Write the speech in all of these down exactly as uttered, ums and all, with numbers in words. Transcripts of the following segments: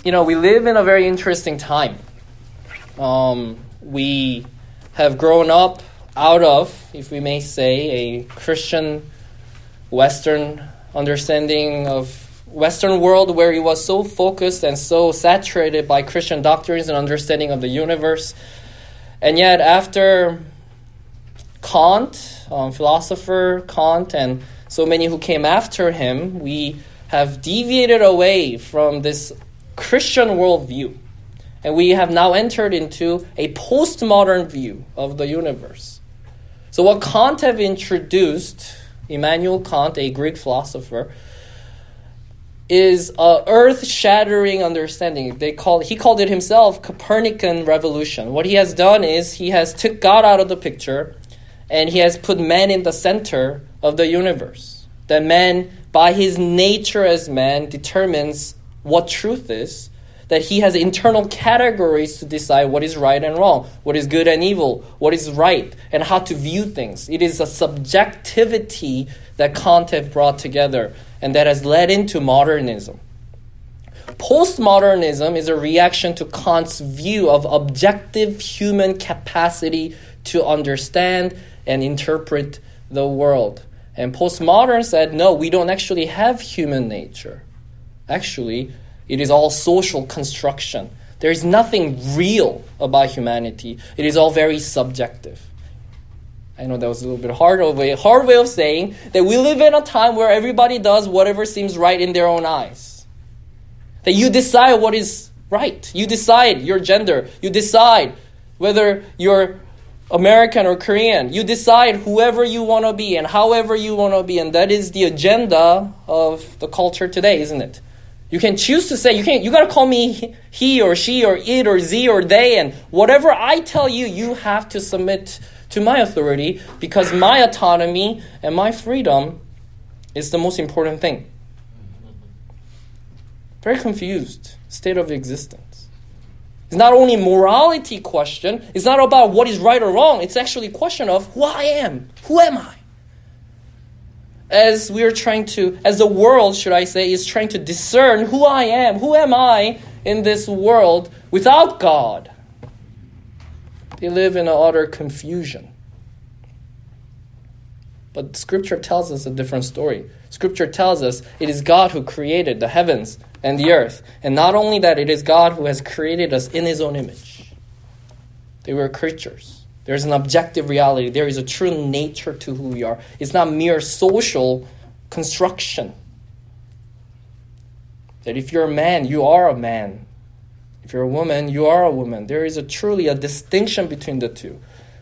you know, we live in a very interesting time. Um, we have grown up out of, if we may say, a Christian Western understanding of Western world where it was so focused and so saturated by Christian doctrines and understanding of the universe. And yet after Kant, um, philosopher Kant, and so many who came after him, we have deviated away from this Christian worldview. And we have now entered into a postmodern view of the universe. So what Kant have introduced, Immanuel Kant, a Greek philosopher, is a earth-shattering understanding. They call he called it himself Copernican revolution. What he has done is he has took God out of the picture, and he has put man in the center of the universe. That man, by his nature as man, determines what truth is. That he has internal categories to decide what is right and wrong, what is good and evil, what is right, and how to view things. It is a subjectivity that Kant have brought together, and that has led into modernism. Postmodernism is a reaction to Kant's view of objective human capacity to understand and interpret the world. And postmodern said, no, we don't actually have human nature. Actually, it is all social construction. There is nothing real about humanity. It is all very subjective. I know that was a little bit hard way, hard way of saying that we live in a time where everybody does whatever seems right in their own eyes. That you decide what is right. You decide your gender. You decide whether you're American or Korean. You decide whoever you want to be and however you want to be. And that is the agenda of the culture today, isn't it? You can choose to say, you can't, you got to call me he or she or it or ze or they, and whatever I tell you, you have to submit to my authority because my autonomy and my freedom is the most important thing. Very confused state of existence. It's not only a morality question, it's not about what is right or wrong, it's actually a question of who I am, who am I? As we are trying to, as the world, should I say, is trying to discern who I am, who am I in this world without God. They live in utter confusion. But Scripture tells us a different story. Scripture tells us it is God who created the heavens and the earth. And not only that, it is God who has created us in His own image. They were creatures. There's an objective reality. There is a true nature to who we are. It's not mere social construction. That if you're a man, you are a man. If you're a woman, you are a woman. There is a truly a distinction between the two.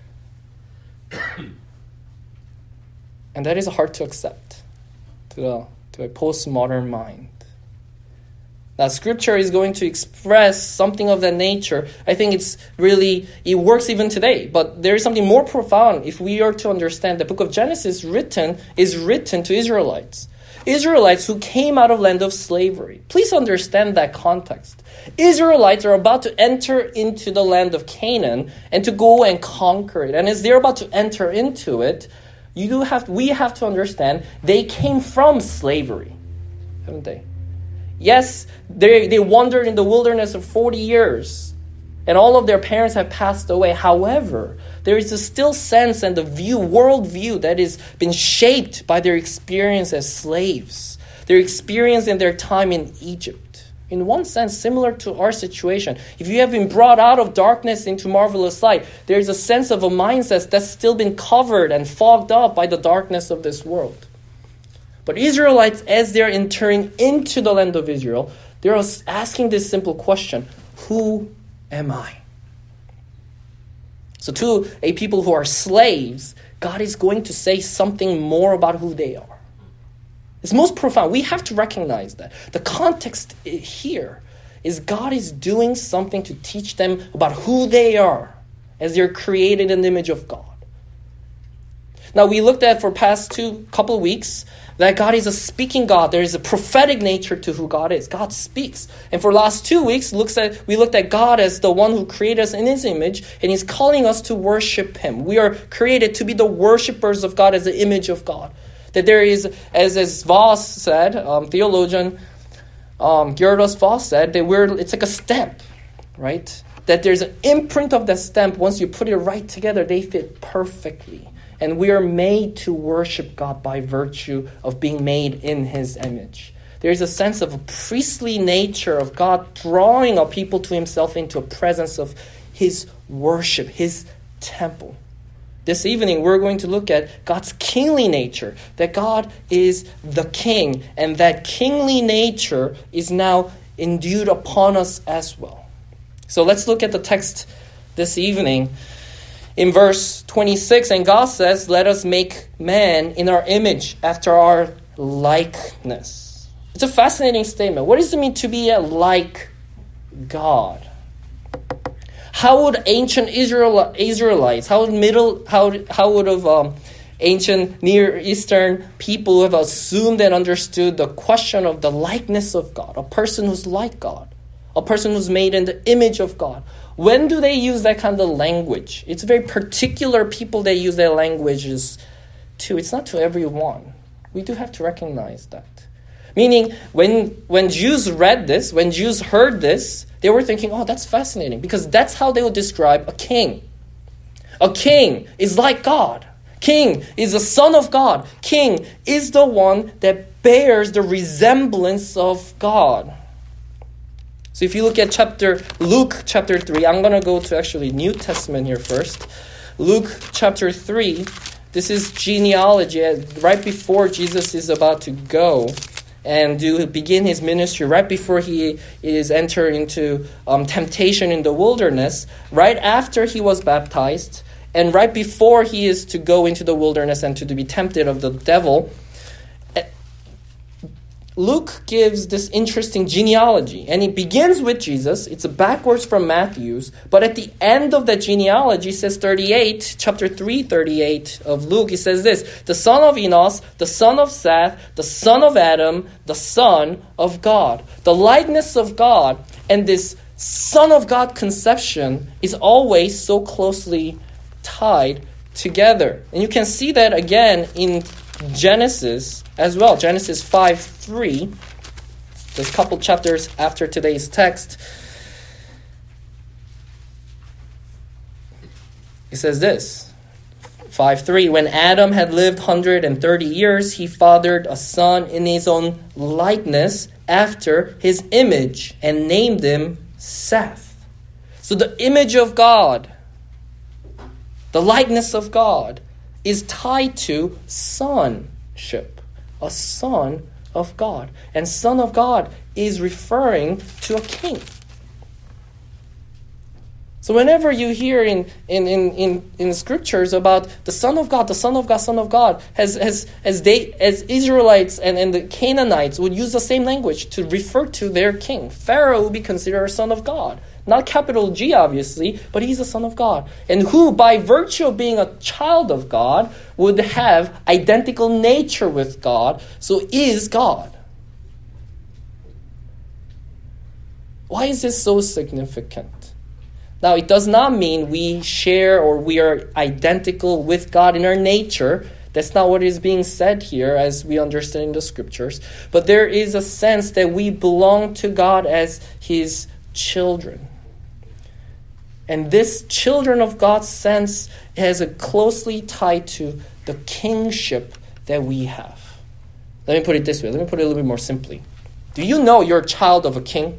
And that is hard to accept to a, to a postmodern mind. Now, Scripture is going to express something of that nature. I think it's really, it works even today. But there is something more profound if we are to understand the book of Genesis written is written to Israelites. Israelites who came out of land of slavery. Please understand that context. Israelites are about to enter into the land of Canaan and to go and conquer it. And as they're about to enter into it, you do have, we have to understand they came from slavery, haven't they? Yes, they, they wandered in the wilderness for forty years, and all of their parents have passed away. However, there is a still sense and the view, world view that has been shaped by their experience as slaves, their experience in their time in Egypt. In one sense, similar to our situation. If you have been brought out of darkness into marvelous light, there is a sense of a mindset that's still been covered and fogged up by the darkness of this world. But Israelites, as they're entering into the land of Israel, they're asking this simple question, who am I? So to a people who are slaves, God is going to say something more about who they are. It's most profound. We have to recognize that. The context here is God is doing something to teach them about who they are as they're created in the image of God. Now, we looked at for past two couple of weeks that God is a speaking God. There is a prophetic nature to who God is. God speaks. And for the last two weeks, looks at we looked at God as the one who created us in His image, and He's calling us to worship Him. We are created to be the worshipers of God as the image of God. That there is, as, as Voss said, um, theologian, um, Gyarados Voss said, that we're, it's like a stamp, right? That there's an imprint of the stamp. Once you put it right together, they fit perfectly. And we are made to worship God by virtue of being made in his image. There's a sense of a priestly nature of God drawing a people to himself into a presence of his worship, his temple. This evening, we're going to look at God's kingly nature, that God is the king, and that kingly nature is now endued upon us as well. So let's look at the text this evening. In verse twenty-six, and God says, let us make man in our image, after our likeness. It's a fascinating statement. What does it mean to be like God? How would ancient Israel, Israelites, how would middle, how how would have um, ancient Near Eastern people have assumed and understood the question of the likeness of God? A person who's like God, a person who's made in the image of God. When do they use that kind of language? It's very particular people they use their languages to. It's not to everyone. We do have to recognize that. Meaning, when when Jews read this, when Jews heard this, they were thinking, oh, that's fascinating, because that's how they would describe a king. A king is like God. King is the son of God. King is the one that bears the resemblance of God. So if you look at chapter Luke chapter three, I'm going to go to actually New Testament here first. Luke chapter three, this is genealogy right before Jesus is about to go and do begin his ministry, right before he is entering into um, temptation in the wilderness, right after he was baptized, and right before he is to go into the wilderness and to be tempted of the devil. Luke gives this interesting genealogy, and it begins with Jesus. It's backwards from Matthew's, but at the end of that genealogy, it says thirty-eight, chapter three, thirty-eight of Luke, it says this, the son of Enos, the son of Seth, the son of Adam, the son of God. The likeness of God and this son of God conception is always so closely tied together. And you can see that again in Genesis as well. Genesis five three, just a couple chapters after today's text. It says this, five three, when Adam had lived one hundred thirty years, he fathered a son in his own likeness after his image and named him Seth. So the image of God, the likeness of God, is tied to sonship, a son of God. And son of God is referring to a king. So whenever you hear in in, in, in, in scriptures about the son of God, the son of God, son of God, as as as they as Israelites and, and the Canaanites would use the same language to refer to their king. Pharaoh would be considered a son of God. Not capital G, obviously, but he's a son of God. And who, by virtue of being a child of God, would have identical nature with God, so is God. Why is this so significant? Now, it does not mean we share or we are identical with God in our nature. That's not what is being said here as we understand in the scriptures. But there is a sense that we belong to God as his children. And this children of God sense has a closely tied to the kingship that we have. Let me put it this way. Let me put it a little bit more simply. Do you know you're a child of a king?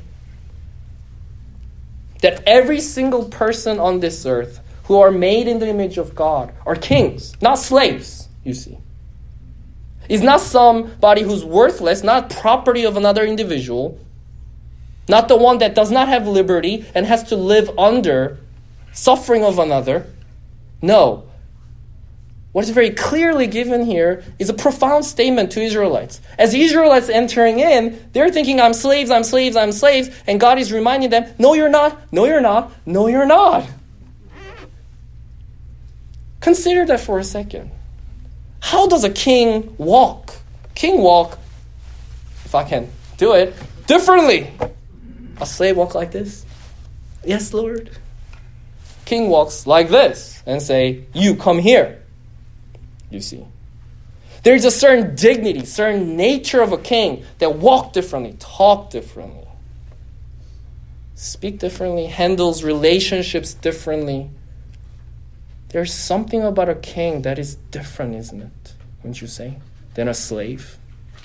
That every single person on this earth who are made in the image of God are kings, not slaves, you see. It's not somebody who's worthless, not property of another individual. Not the one that does not have liberty and has to live under suffering of another. No. What is very clearly given here is a profound statement to Israelites. As the Israelites entering in, they're thinking, I'm slaves, I'm slaves, I'm slaves. And God is reminding them, no, you're not, no, you're not, no, you're not. Consider that for a second. How does a king walk? King walk, if I can do it, differently. A slave walk like this? Yes, Lord. King walks like this and say, you come here. You see. There's a certain dignity, certain nature of a king that walk differently, talk differently, speak differently, handles relationships differently. There's something about a king that is different, isn't it? Wouldn't you say? Than a slave.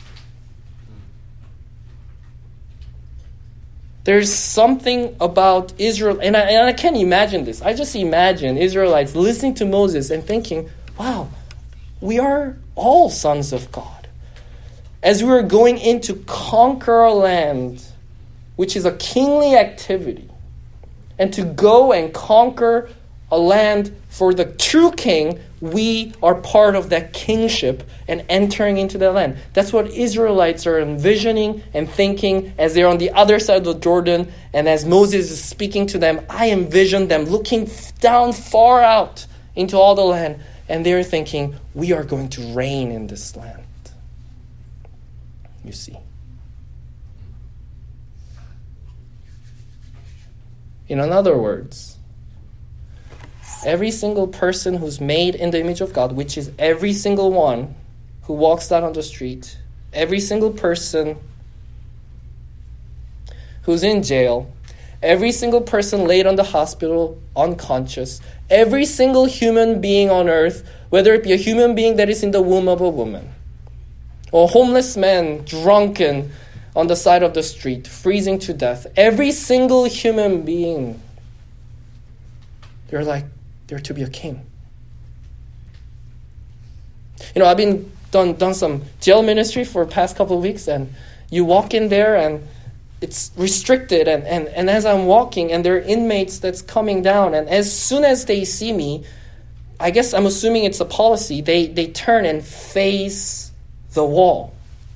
There's something about Israel, and I, and I can't imagine this. I just imagine Israelites listening to Moses and thinking, wow, we are all sons of God. As we are going in to conquer a land, which is a kingly activity, and to go and conquer a land for the true king, we are part of that kingship and entering into that land. That's what Israelites are envisioning and thinking as they're on the other side of the Jordan, and as Moses is speaking to them, I envision them looking down far out into all the land, and they're thinking, we are going to reign in this land. You see. In other words, every single person who's made in the image of God, which is every single one who walks out on the street, every single person who's in jail, every single person laid on the hospital unconscious, every single human being on earth, whether it be a human being that is in the womb of a woman, or a homeless man drunken on the side of the street, freezing to death, every single human being, they're like, they're to be a king. You know, I've been done done some jail ministry for the past couple of weeks, and you walk in there and it's restricted, and, and, and as I'm walking, and there are inmates that's coming down, and as soon as they see me, I guess I'm assuming it's a policy, they, they turn and face the wall.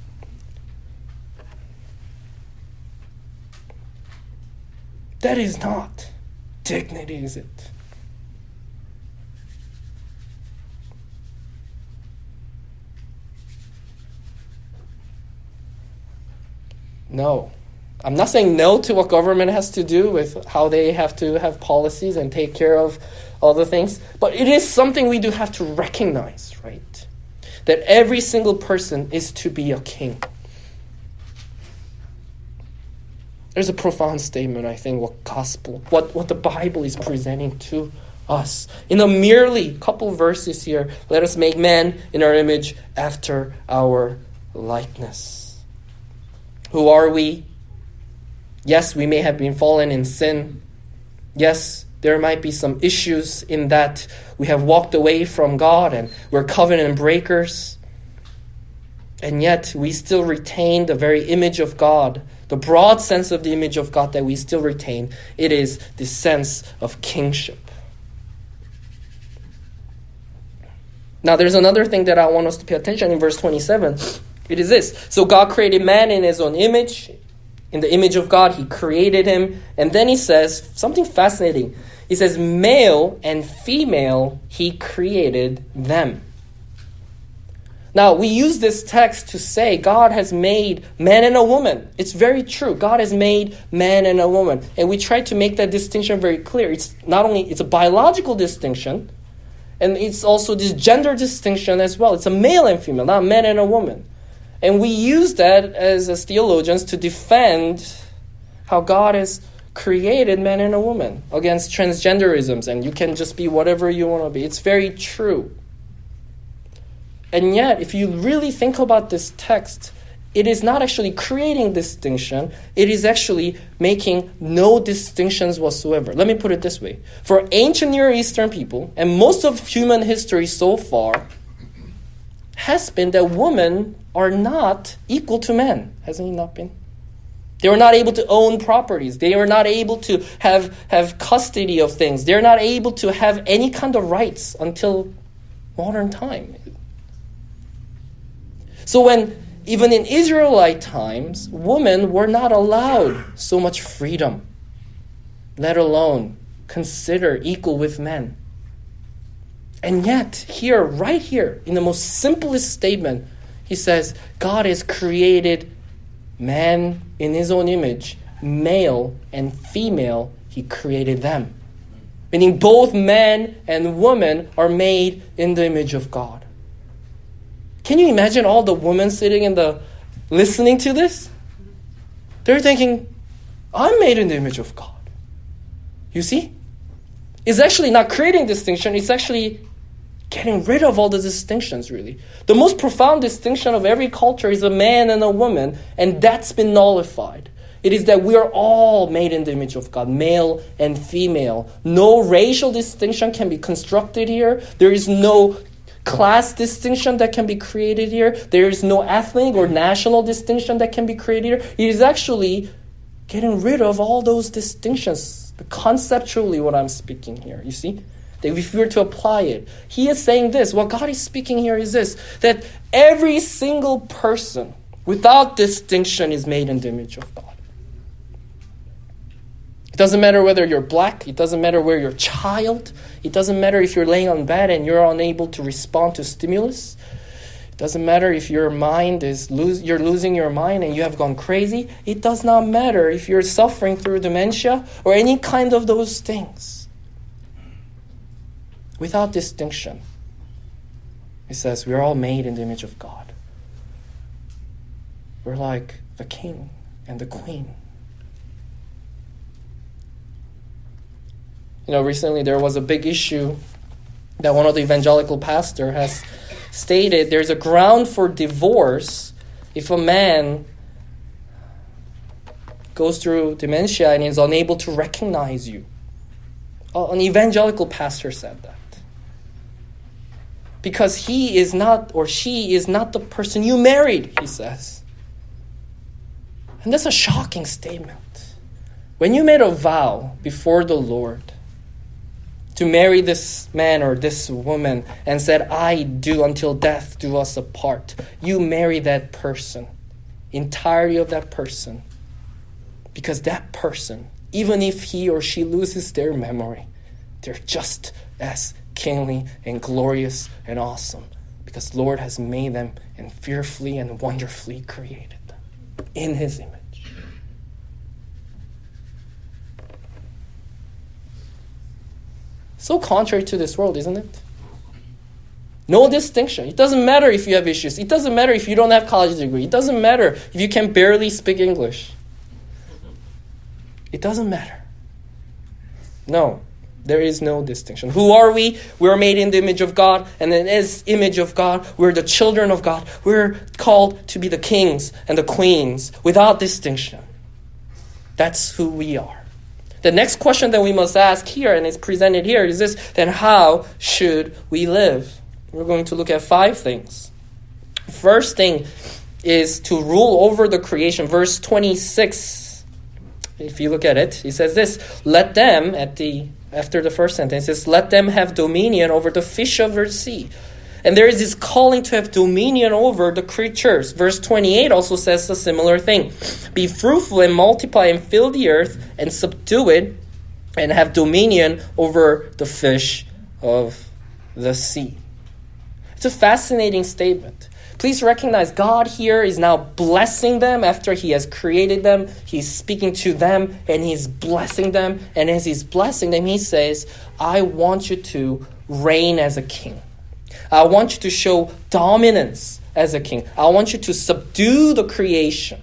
That is not dignity, is it? No. I'm not saying no to what government has to do with how they have to have policies and take care of all the things. But it is something we do have to recognize, right? That every single person is to be a king. There's a profound statement, I think, what gospel, what, what the Bible is presenting to us. In a merely couple verses here, let us make man in our image after our likeness. Who are we? Yes, we may have been fallen in sin. Yes, there might be some issues in that we have walked away from God and we're covenant breakers. And yet we still retain the very image of God, the broad sense of the image of God that we still retain. It is the sense of kingship. Now there's another thing that I want us to pay attention in verse twenty-seven. It is this. So God created man in his own image. In the image of God, he created him. And then he says something fascinating. He says, male and female, he created them. Now, we use this text to say God has made man and a woman. It's very true. God has made man and a woman. And we try to make that distinction very clear. It's not only, it's a biological distinction, and it's also this gender distinction as well. It's a male and female, not man and a woman. And we use that as, as theologians to defend how God has created man and a woman against transgenderisms, and you can just be whatever you want to be. It's very true. And yet, if you really think about this text, it is not actually creating distinction. It is actually making no distinctions whatsoever. Let me put it this way. For ancient Near Eastern people, and most of human history so far, has been that women are not equal to men. Hasn't it not been? They were not able to own properties. They were not able to have, have custody of things. They're not able to have any kind of rights until modern time. So when, even in Israelite times, women were not allowed so much freedom, let alone consider equal with men. And yet, here, right here, in the most simplest statement, he says, God has created man in his own image, male and female, he created them. Meaning both man and woman are made in the image of God. Can you imagine all the women sitting in the, listening to this? They're thinking, I'm made in the image of God. You see? It's actually not creating distinction. It's actually getting rid of all the distinctions, really. The most profound distinction of every culture is a man and a woman, and that's been nullified. It is that we are all made in the image of God, male and female. No racial distinction can be constructed here. There is no class distinction that can be created here. There is no ethnic or national distinction that can be created here. It is actually getting rid of all those distinctions. Conceptually, what I'm speaking here, you see? That if we were to apply it, he is saying this. What God is speaking here is this, that every single person, without distinction, is made in the image of God. It doesn't matter whether you're black. It doesn't matter where you're a child. It doesn't matter if you're laying on bed and you're unable to respond to stimulus. It doesn't matter if your mind is lose, you're losing your mind and you have gone crazy. It does not matter if you're suffering through dementia or any kind of those things. Without distinction, it says we're all made in the image of God. We're like the king and the queen. You know, recently there was a big issue that one of the evangelical pastors has stated. There's a ground for divorce if a man goes through dementia and is unable to recognize you. An evangelical pastor said that. Because he is not, or she is not the person you married, he says. And that's a shocking statement. When you made a vow before the Lord to marry this man or this woman and said, I do until death do us apart, you marry that person, entirety of that person. Because that person, even if he or she loses their memory, they're just as kingly and glorious and awesome. Because Lord has made them and fearfully and wonderfully created them in his image. So contrary to this world, isn't it? No distinction. It doesn't matter if you have issues. It doesn't matter if you don't have a college degree. It doesn't matter if you can barely speak English. It doesn't matter. No, there is no distinction. Who are we? We're made in the image of God, and in this image of God, we're the children of God. We're called to be the kings and the queens without distinction. That's who we are. The next question that we must ask here, and it's presented here, is this: then how should we live? We're going to look at five things. First thing is to rule over the creation. Verse twenty-six, if you look at it, it says this: let them, at the after the first sentence, it says, let them have dominion over the fish of the sea. And there is this calling to have dominion over the creatures. Verse twenty-eight also says a similar thing. Be fruitful and multiply and fill the earth and subdue it and have dominion over the fish of the sea. It's a fascinating statement. Please recognize God here is now blessing them after he has created them. He's speaking to them and he's blessing them. And as he's blessing them, he says, I want you to reign as a king. I want you to show dominance as a king. I want you to subdue the creation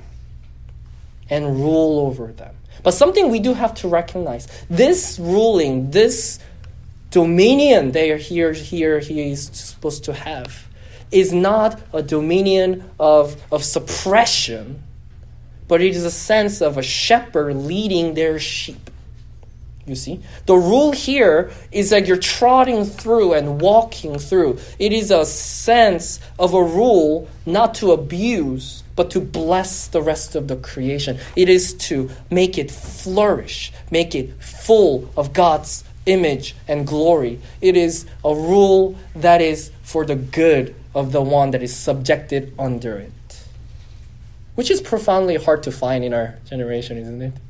and rule over them. But something we do have to recognize, this ruling, this dominion they are here, here he is supposed to have, is not a dominion of, of suppression, but it is a sense of a shepherd leading their sheep. You see? The rule here is that you're trotting through and walking through. It is a sense of a rule not to abuse, but to bless the rest of the creation. It is to make it flourish, make it full of God's image and glory. It is a rule that is for the good of the one that is subjected under it. Which is profoundly hard to find in our generation, isn't it?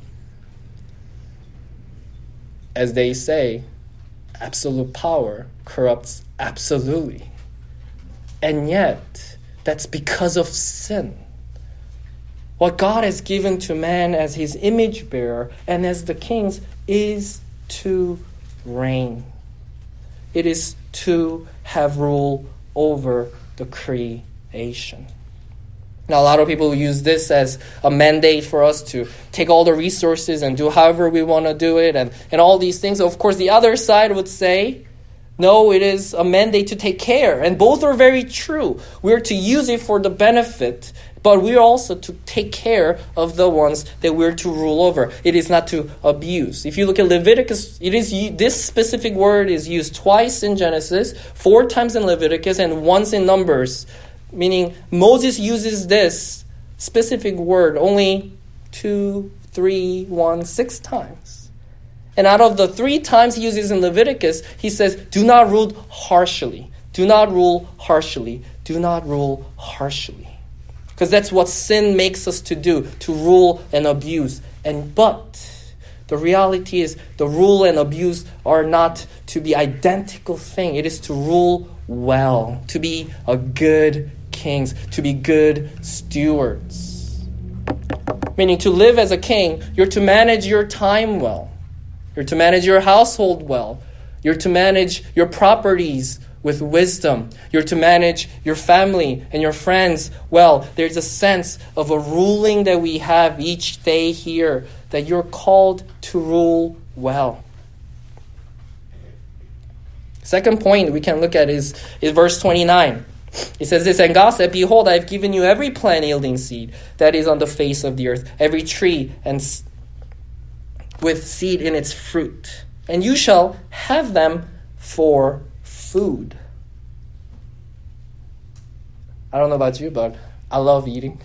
As they say, absolute power corrupts absolutely. And yet, that's because of sin. What God has given to man as his image bearer and as the kings is to reign. It is to have rule over the creation. Now, a lot of people use this as a mandate for us to take all the resources and do however we want to do it and, and all these things. Of course, the other side would say, no, it is a mandate to take care. And both are very true. We're to use it for the benefit, but we're also to take care of the ones that we're to rule over. It is not to abuse. If you look at Leviticus, it is this specific word is used twice in Genesis, four times in Leviticus, and once in Numbers. Meaning Moses uses this specific word only two, three, one, six times. And out of the three times he uses in Leviticus, he says, do not rule harshly. Do not rule harshly. Do not rule harshly. Because that's what sin makes us to do, to rule and abuse. And but the reality is the rule and abuse are not to be identical thing. It is to rule well, to be a good kings, to be good stewards. Meaning to live as a king, you're to manage your time well. You're to manage your household well. You're to manage your properties with wisdom. You're to manage your family and your friends well. There's a sense of a ruling that we have each day here, that you're called to rule well. Second point we can look at is, is verse twenty-nine. It says this, and God said, behold, I have given you every plant yielding seed that is on the face of the earth, every tree and s- with seed in its fruit, and you shall have them for food. I don't know about you, but I love eating.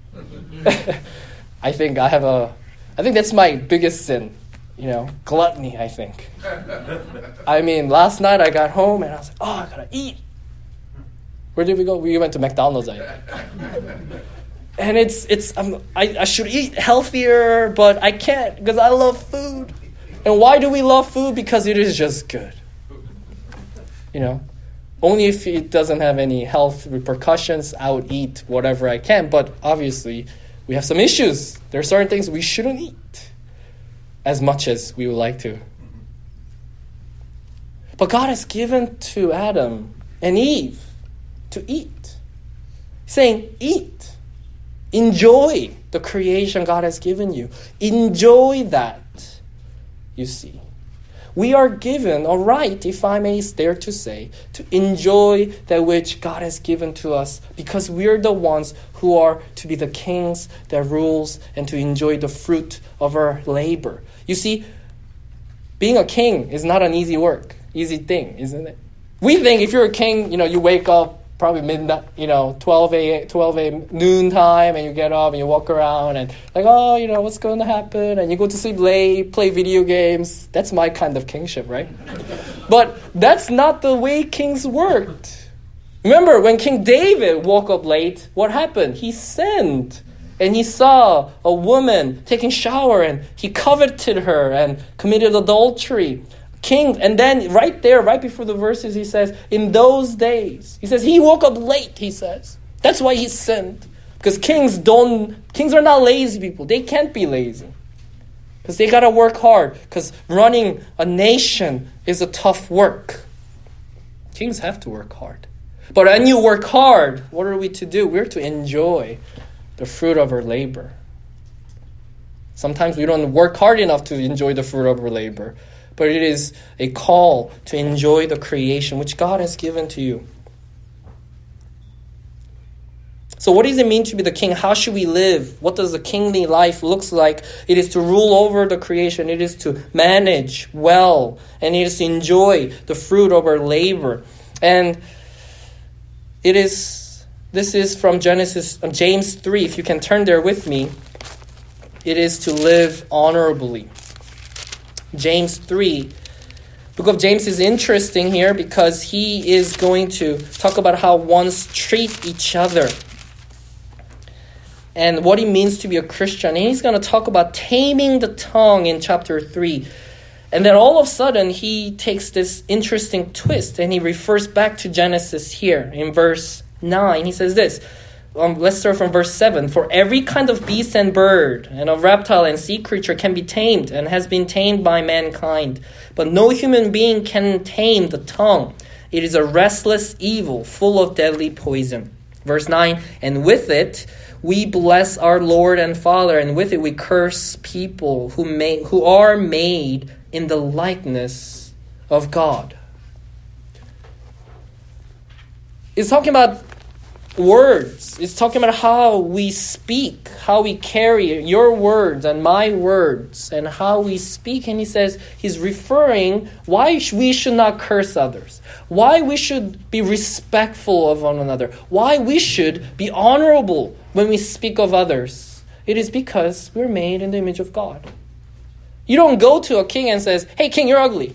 I think I have a, I think that's my biggest sin, you know, gluttony, I think. I mean, last night I got home and I was like, oh, I gotta eat. Where did we go? We went to McDonald's, I think. And it's, it's um, I, I should eat healthier, but I can't because I love food. And why do we love food? Because it is just good. You know, only if it doesn't have any health repercussions, I would eat whatever I can. But obviously, we have some issues. There are certain things we shouldn't eat as much as we would like to. But God has given to Adam and Eve to eat. He's saying, eat. Enjoy the creation God has given you. Enjoy that, you see. We are given a right, if I may dare to say, to enjoy that which God has given to us because we are the ones who are to be the kings that rules and to enjoy the fruit of our labor. You see, being a king is not an easy work, easy thing, isn't it? We think if you're a king, you know, you wake up probably midnight, you know, twelve a.m. noon time, and you get up and you walk around and like, oh, you know, what's going to happen? And you go to sleep late, play video games. That's my kind of kingship, right? But that's not the way kings worked. Remember, when King David woke up late, what happened? He sinned. And he saw a woman taking shower, and he coveted her and committed adultery. King, and then right there, right before the verses, he says, in those days, he says, he woke up late, he says. That's why he sinned. Because kings don't, kings are not lazy people. They can't be lazy. Because they got to work hard. Because running a nation is a tough work. Kings have to work hard. But when you work hard, what are we to do? We're to enjoy the fruit of our labor. Sometimes we don't work hard enough to enjoy the fruit of our labor. But it is a call to enjoy the creation which God has given to you. So what does it mean to be the king? How should we live? What does a kingly life look like? It is to rule over the creation. It is to manage well. And it is to enjoy the fruit of our labor. And it is, this is from Genesis, James three. If you can turn there with me. It is to live honorably. James three. Book of James is interesting here because he is going to talk about how ones treat each other and what it means to be a Christian. And he's going to talk about taming the tongue in chapter three. And then all of a sudden he takes this interesting twist and he refers back to Genesis here in verse nine. He says this. Um, let's start from verse seven. For every kind of beast and bird and of reptile and sea creature can be tamed and has been tamed by mankind. But no human being can tame the tongue. It is a restless evil, full of deadly poison. Verse nine, and with it we bless our Lord and Father, and with it we curse people who may, who are made in the likeness of God. It's talking about words. It's talking about how we speak, how we carry your words and my words, and how we speak. And he says, he's referring why we should not curse others, why we should be respectful of one another, why we should be honorable when we speak of others. It is because we're made in the image of God. You don't go to a king and says, hey, king, you're ugly.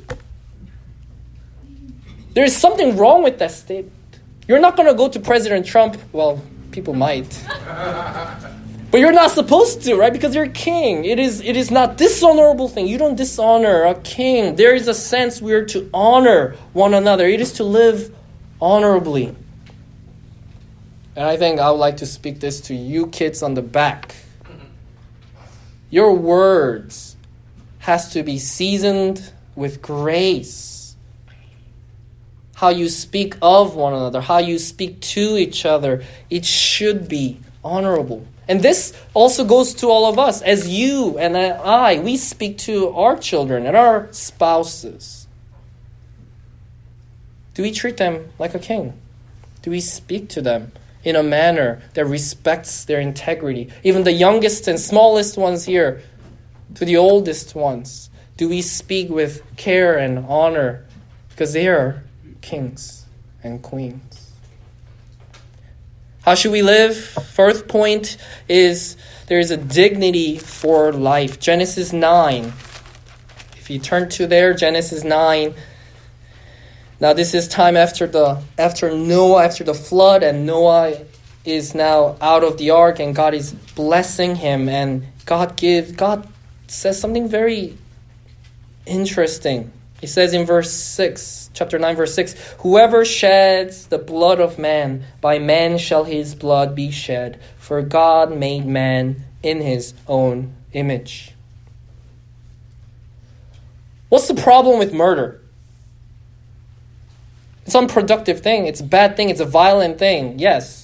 There is something wrong with that statement. You're not going to go to President Trump. Well, people might. But you're not supposed to, right? Because you're a king. It is, it is not dishonorable thing. You don't dishonor a king. There is a sense we are to honor one another. It is to live honorably. And I think I would like to speak this to you kids on the back. Your words has to be seasoned with grace. How you speak of one another, how you speak to each other, it should be honorable. And this also goes to all of us. As you and I, we speak to our children and our spouses. Do we treat them like a king? Do we speak to them in a manner that respects their integrity? Even the youngest and smallest ones here, to the oldest ones, do we speak with care and honor? Because they are kings and queens. How should we live? Fourth point is there is a dignity for life. Genesis nine. If you turn to there, Genesis nine. Now this is time after the after Noah, after the flood, and Noah is now out of the ark, and God is blessing him, and God gives God says something very interesting. He says in verse six, chapter nine, verse six, whoever sheds the blood of man, by man shall his blood be shed, for God made man in his own image. What's the problem with murder? It's an unproductive thing. It's a bad thing. It's a violent thing. Yes.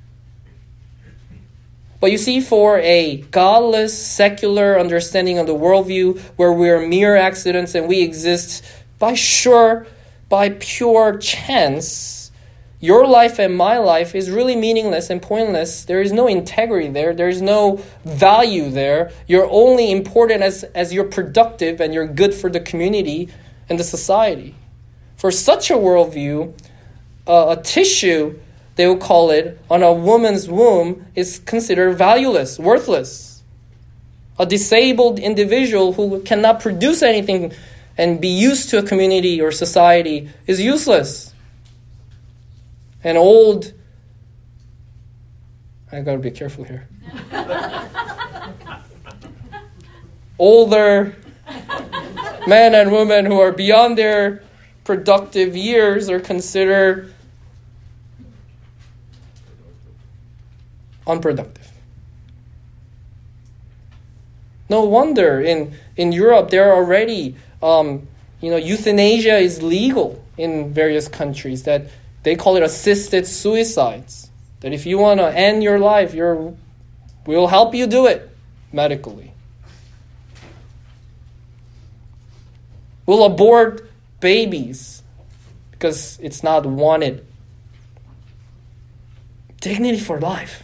But you see, for a godless, secular understanding of the worldview, where we're mere accidents and we exist by sure, by pure chance, your life and my life is really meaningless and pointless. There is no integrity there. There is no value there. You're only important as, as you're productive and you're good for the community and the society. For such a worldview, uh, a tissue, they will call it, on a woman's womb is considered valueless, worthless. A disabled individual who cannot produce anything and be used to a community or society is useless. An old, I gotta be careful here. Older men and women who are beyond their productive years are considered unproductive. No wonder in, in Europe there are already, um, you know, euthanasia is legal in various countries. That they call it assisted suicides. That if you want to end your life, you're, we'll help you do it medically. We'll abort babies because it's not wanted. Dignity for life.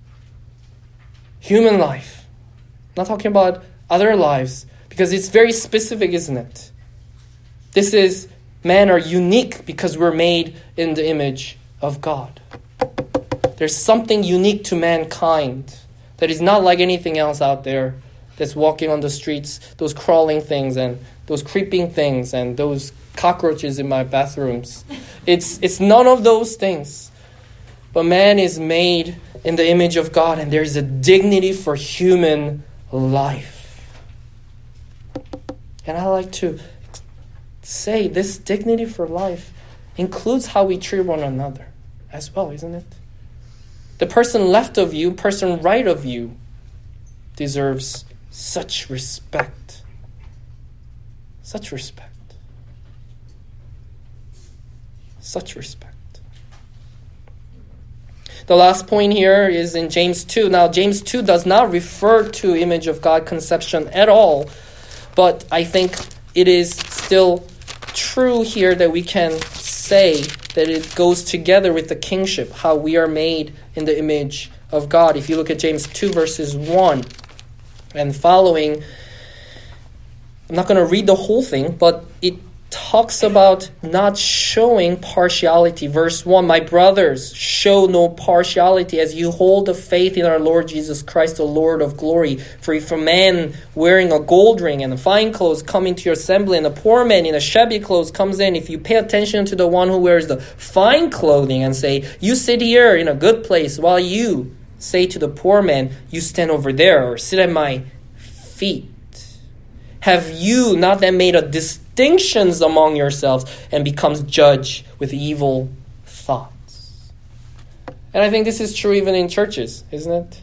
Human life. I'm not talking about other lives, because it's very specific, isn't it? This is, men are unique because we're made in the image of God. There's something unique to mankind that is not like anything else out there that's walking on the streets, those crawling things and those creeping things and those cockroaches in my bathrooms. It's, it's none of those things. But man is made in the image of God, and there's a dignity for human life. And I like to say this dignity for life includes how we treat one another as well, isn't it? The person left of you, person right of you, deserves such respect. Such respect. Such respect. The last point here is in James two. Now, James two does not refer to image of God conception at all, but I think it is still true here that we can say that it goes together with the kingship, how we are made in the image of God. If you look at James two verses one and following, I'm not going to read the whole thing, but it talks about not showing partiality. Verse one, my brothers, show no partiality as you hold the faith in our Lord Jesus Christ, the Lord of glory. For if a man wearing a gold ring and fine clothes come into your assembly, and a poor man in a shabby clothes comes in, if you pay attention to the one who wears the fine clothing and say, you sit here in a good place, while you say to the poor man, you stand over there, or sit at my feet. Have you not then made a distinctions among yourselves and becomes judge with evil thoughts? And I think this is true even in churches, isn't it?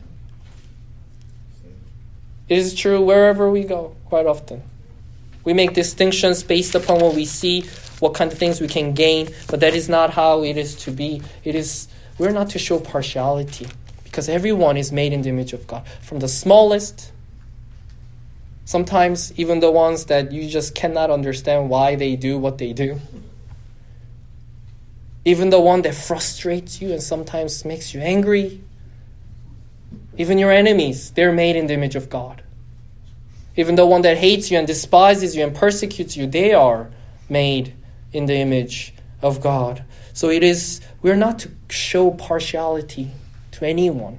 It is true wherever we go, quite often. We make distinctions based upon what we see, what kind of things we can gain, but that is not how it is to be. It is, we're not to show partiality, because everyone is made in the image of God, from the smallest, sometimes even the ones that you just cannot understand why they do what they do. Even the one that frustrates you and sometimes makes you angry. Even your enemies, they're made in the image of God. Even the one that hates you and despises you and persecutes you, they are made in the image of God. So it is, we're not to show partiality to anyone,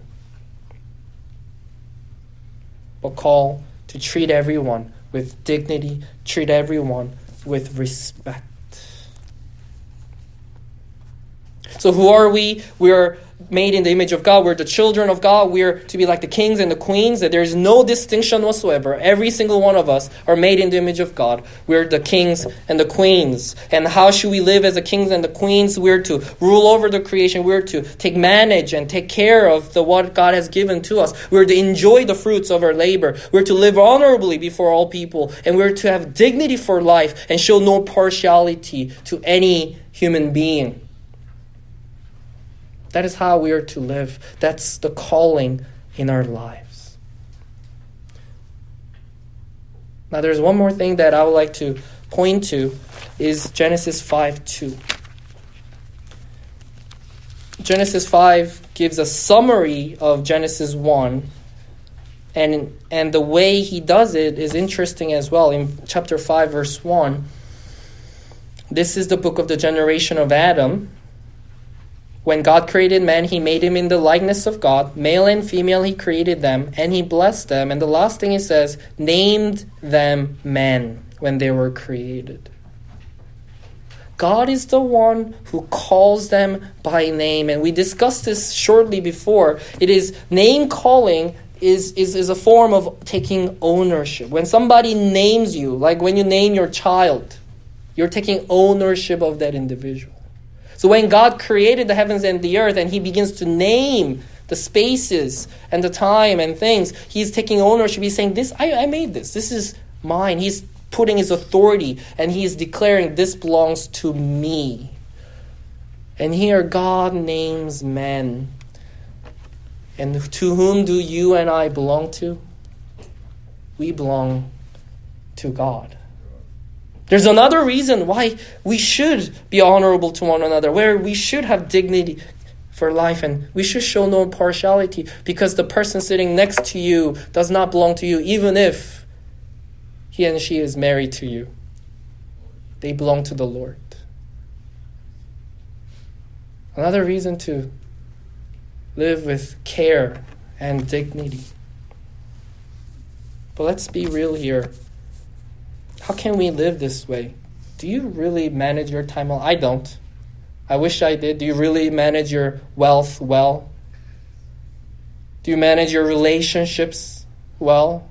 but call to treat everyone with dignity, treat everyone with respect. So who are we? We are made in the image of God. We're the children of God. We're to be like the kings and the queens. That there's no distinction whatsoever. Every single one of us are made in the image of God. We're the kings and the queens. And how should we live as the kings and the queens? We're to rule over the creation. We're to take manage and take care of the what God has given to us. We're to enjoy the fruits of our labor. We're to live honorably before all people. And we're to have dignity for life and show no partiality to any human being. That is how we are to live. That's the calling in our lives. Now there's one more thing that I would like to point to is Genesis five two. Genesis five gives a summary of Genesis one, and, and the way he does it is interesting as well. In chapter five, verse one, this is the book of the generation of Adam. When God created man, he made him in the likeness of God. Male and female, he created them, and he blessed them. And the last thing he says, named them men when they were created. God is the one who calls them by name. And we discussed this shortly before. It is name calling is, is, is a form of taking ownership. When somebody names you, like when you name your child, you're taking ownership of that individual. So when God created the heavens and the earth and he begins to name the spaces and the time and things, he's taking ownership. He's saying, "This, I, I made this. This is mine." He's putting his authority and he's declaring, "This belongs to me." And here God names men. And to whom do you and I belong to? We belong to God. There's another reason why we should be honorable to one another, where we should have dignity for life, and we should show no partiality, because the person sitting next to you does not belong to you, even if he and she is married to you. They belong to the Lord. Another reason to live with care and dignity. But let's be real here. How can we live this way? Do you really manage your time well? I don't. I wish I did. Do you really manage your wealth well? Do you manage your relationships well?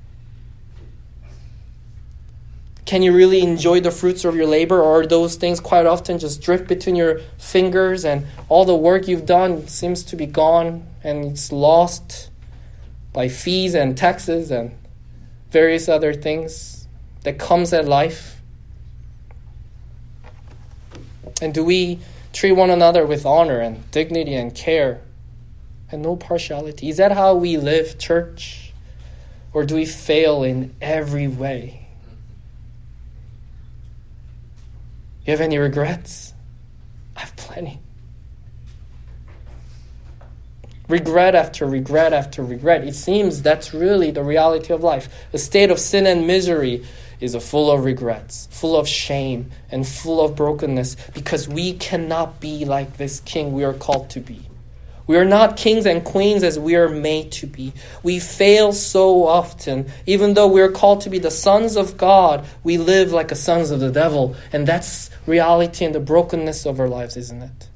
Can you really enjoy the fruits of your labor, or are those things quite often just drift between your fingers and all the work you've done seems to be gone and it's lost by fees and taxes and various other things that comes at life? And do we treat one another with honor and dignity and care and no partiality? Is that how we live, church? Or do we fail in every way? You have any regrets? I have plenty. Regret after regret after regret. It seems that's really the reality of life. The state of sin and misery is a full of regrets, full of shame, and full of brokenness, because we cannot be like this king we are called to be. We are not kings and queens as we are made to be. We fail so often. Even though we are called to be the sons of God, we live like the sons of the devil. And that's reality and the brokenness of our lives, isn't it?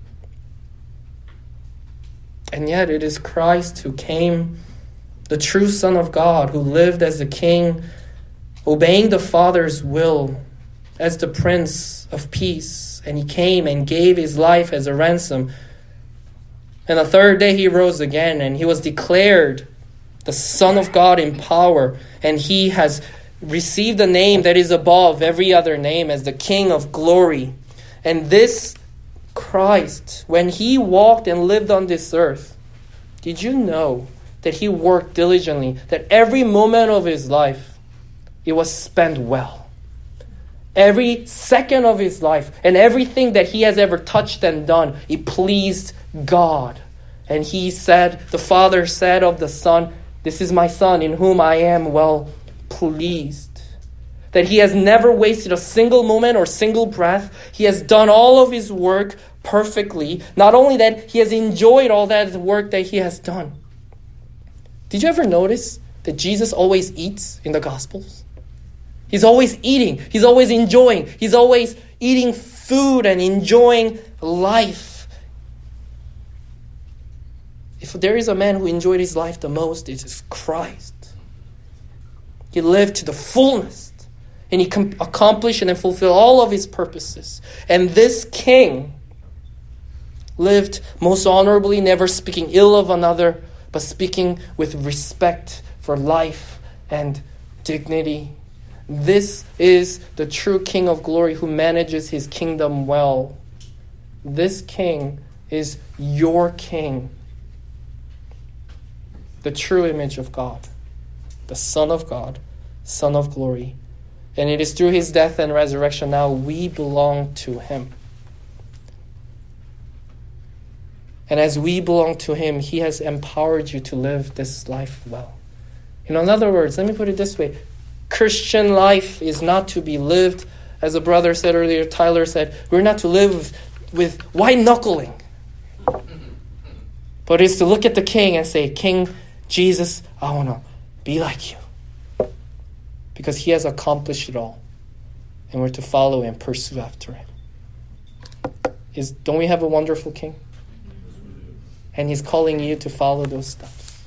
And yet it is Christ who came, the true Son of God, who lived as the King, obeying the Father's will as the Prince of Peace. And he came and gave his life as a ransom. And the third day he rose again, and he was declared the Son of God in power. And he has received a name that is above every other name as the King of glory. And this Christ, when he walked and lived on this earth, did you know that he worked diligently, that every moment of his life, it was spent well? Every second of his life and everything that he has ever touched and done, it pleased God. And he said, the Father said of the Son, "This is my Son in whom I am well pleased." That he has never wasted a single moment or single breath. He has done all of his work perfectly. Not only that, he has enjoyed all that work that he has done. Did you ever notice that Jesus always eats in the Gospels? He's always eating. He's always enjoying. He's always eating food and enjoying life. If there is a man who enjoyed his life the most, it is Christ. He lived to the fullness. And he com- accomplished and fulfilled all of his purposes. And this king lived most honorably, never speaking ill of another, but speaking with respect for life and dignity. This is the true King of glory who manages his kingdom well. This king is your king. The true image of God. The Son of God. Son of glory. And it is through his death and resurrection now we belong to him. And as we belong to him, he has empowered you to live this life well. In other words, let me put it this way. Christian life is not to be lived, as a brother said earlier, Tyler said, we're not to live with, with white-knuckling. But it's to look at the king and say, King Jesus, I want to be like you. Because he has accomplished it all. And we're to follow and pursue after it. Is, don't we have a wonderful king? And he's calling you to follow those steps.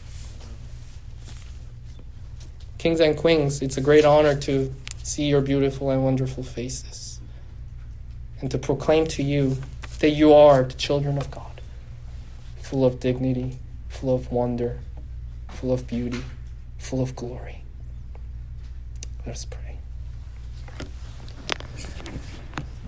Kings and queens, it's a great honor to see your beautiful and wonderful faces. And to proclaim to you that you are the children of God. Full of dignity, full of wonder, full of beauty, full of glory. Let us pray.